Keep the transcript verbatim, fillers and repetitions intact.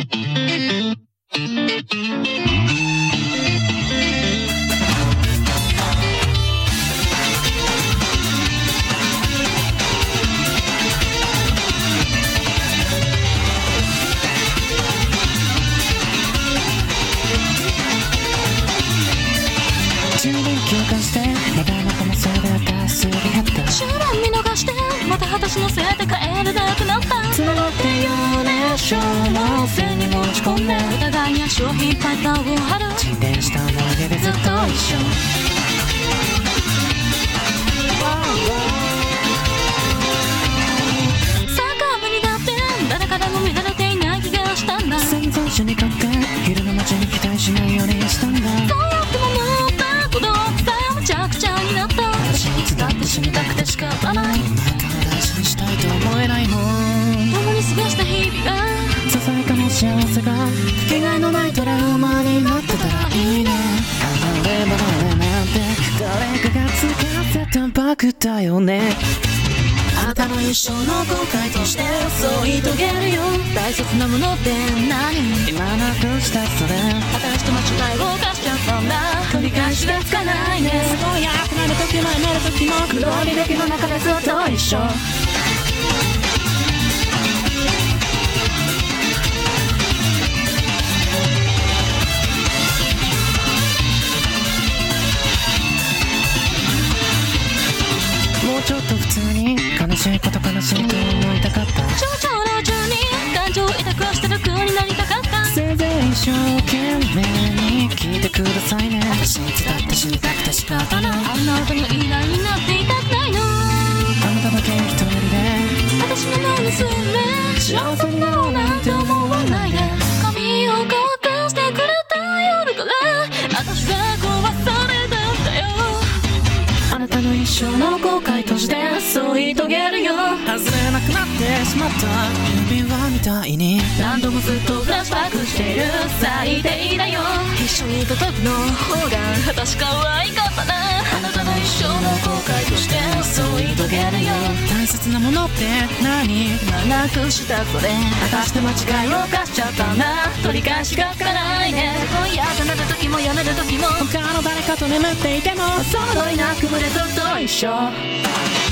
充電休暇してまだまたのせいで私すり減った終電見逃してまた私のせいで帰れなくなった繋がってよね小脳線に持ち込んでお互いに足を引っ張ったを張る沈殿した思い出でずっと一緒坂部にだって誰からも見られていない気がしたんだ潜在者にとって昼の街に期待しないようにしたんだそうやって守った孤独さえむちゃくちゃになった私いつだって死にたくて仕方ないお前から大事にしたいと思えないもん共に過ごした日々がささやかな幸せがかけがえのないトラウマになってたらいいね離れ離れなんて誰かが使ってたバグだよねあなたの一生の後悔としてそう言い遂げるよ大切なものって何今なくしたそれ私と間違いを犯しちゃったんだ取り返しがつかないねそうやくなる時もやめる時も黒履歴の中でずっと一緒もうちょっと普通に悲しいこと悲しいと思いたかった少々のうちに感情を痛くして楽になりたかったせいぜい一生懸命に聞いてくださいね私いつだって死にたくて仕方ないあんな歌の依頼になっていたくないのあなただけ一人で私の前に住んで幸せになろうなんて思わないで髪を乾かしてくれた夜から私が壊されたんだよあなたの一生の後悔としてそう言い遂げるよ外れなくなってしまった指輪みたいに何度もずっとフラッシュバックしている最低だよ一緒にいた時の方が私可愛かったなあなたの一生の後悔としてそう言い遂げるよ大切なものって何今なくしたそれ私と間違いを犯しちゃったんだ取り返しがつかないね嫌となる時もやめる時も他の誰かと眠っていてもそのいなくむでずっと一緒